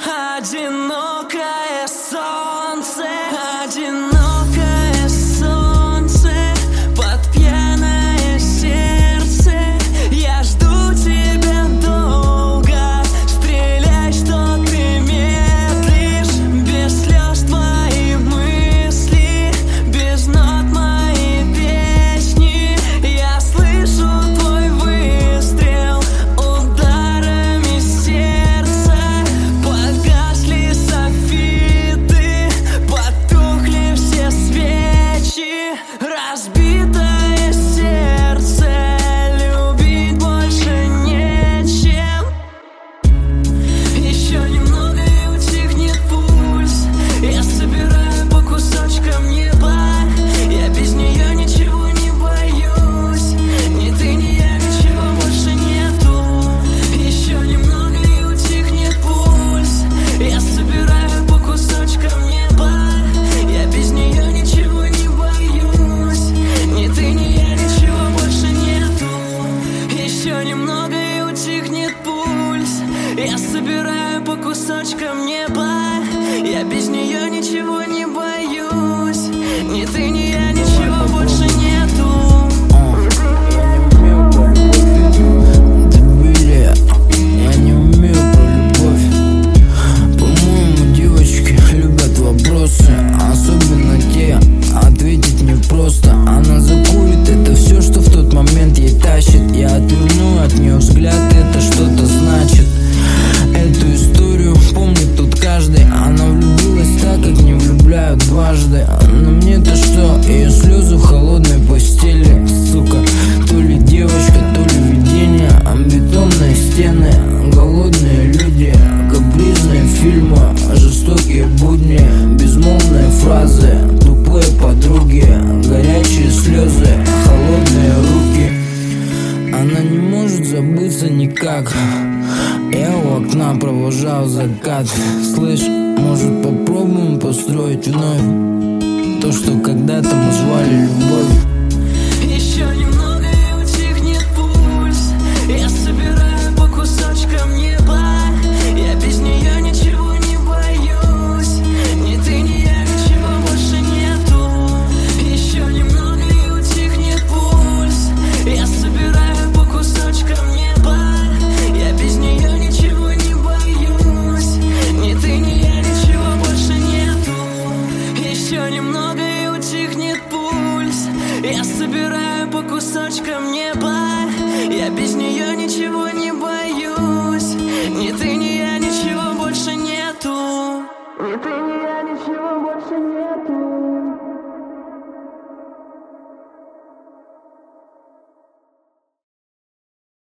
Одинокое солнце, одинокое солнце, под пьяное сердце. Я жду тебя долго, стреляй, что ты медлишь. Без слез твои мысли, без нот мои песни. Я слышу твой выстрел ударами сердца. Погасли софиты, потухли все свечи. Разбитое сердце, любить больше нечем. Еще немного и утихнет пульс. Я собираю по кусочкам небо. Я без нее ничего не боюсь. Ни ты, ни я, ничего больше нету. Еще немного и утихнет пульс. Я собираю по кусочкам небо. Я без нее ничего не боюсь. Ни ты, ни я, ничего больше нету. Еще немного и утихнет пульс. Я собираю по кусочкам неба. Я без нее ничего не боюсь. Ни ты, ни я, ничего больше нету. Я не умею про любовь. По-моему, девочки любят вопросы, особенно те, ответить непросто. Она закурит, это все, что в тот момент ей тащит. Я отверну от нее взгляд, это что-то значит. Эту историю помнит тут каждый. Она влюбилась так, как не влюбляют дважды. Но мне-то что, ее слезы в холодной постели. Сука, то ли девочка, то ли видение. Бетонные стены, голодные люди, капризные фильмы, жестокие будни, безмолвные фразы, тупые подруги, горячие слезы, холодные руки. Она не может забыться никак. Я у окна провожал закат. Слышь, может попробуем построить вновь то, что когда-то мы звали любовь. Еще немного и утихнет пульс. Я собираю по кусочкам неба. Я без нее ничего не боюсь. Ни ты, ни я, ничего больше нету. Еще немного и утихнет пульс. Я собираю по кусочкам неба. Я без нее ничего не боюсь. Ни ты, ни я, ничего больше нету. Еще немного и утихнет пульс. Я собираю по кусочкам неба. Я без нее ничего не боюсь.